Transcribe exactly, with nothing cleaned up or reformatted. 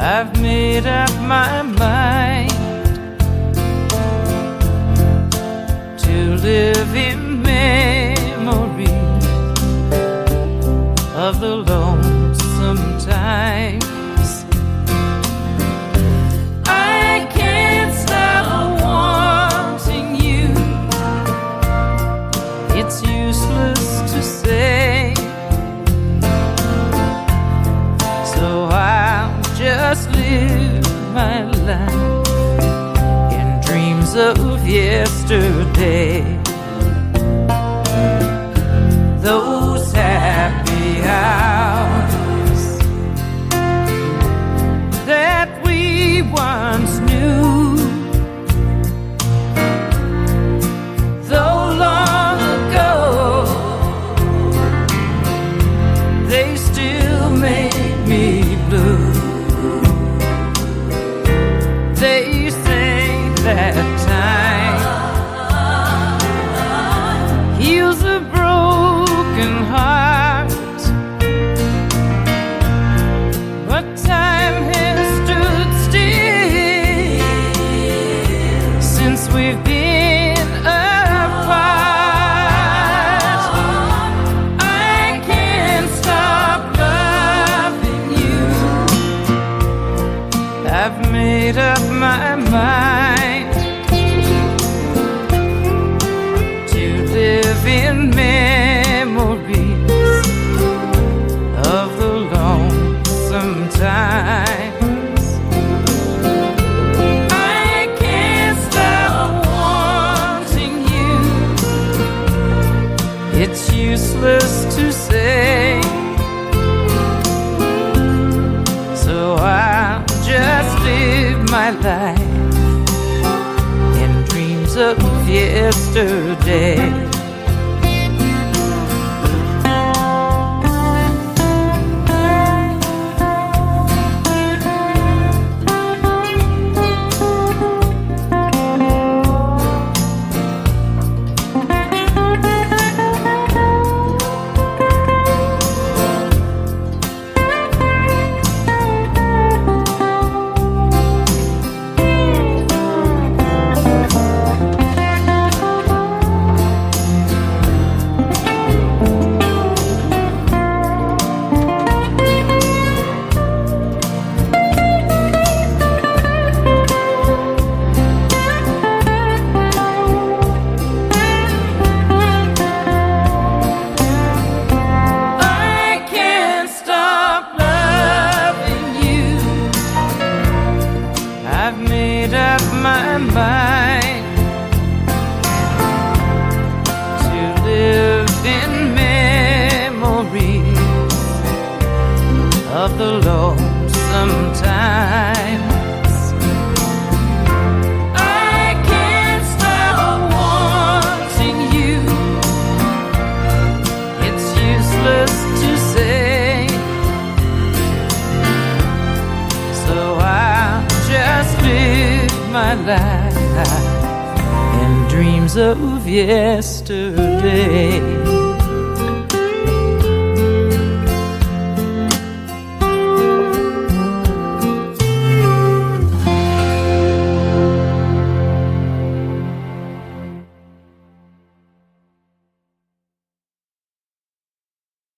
I've made up my mind to live in memory of the lonesome times. I can't stop wanting you. It's useless to say, so I'll just live my life in dreams of yesterday. Those happy hours that we once knew, though long ago, they still make me blue. They say that time heals a broken heart, but time has stood still since we've been apart. I can't stop loving you. I've made up my mind to live in memories of the lonesome times. I can't stop wanting you. It's useless to say, so I'll just live my life in dreams of yesterday. I've made up my mind to live in memories of the lonesome times. I can't stop wanting you. It's useless to say, so I'll just live my life in dreams of yesterday.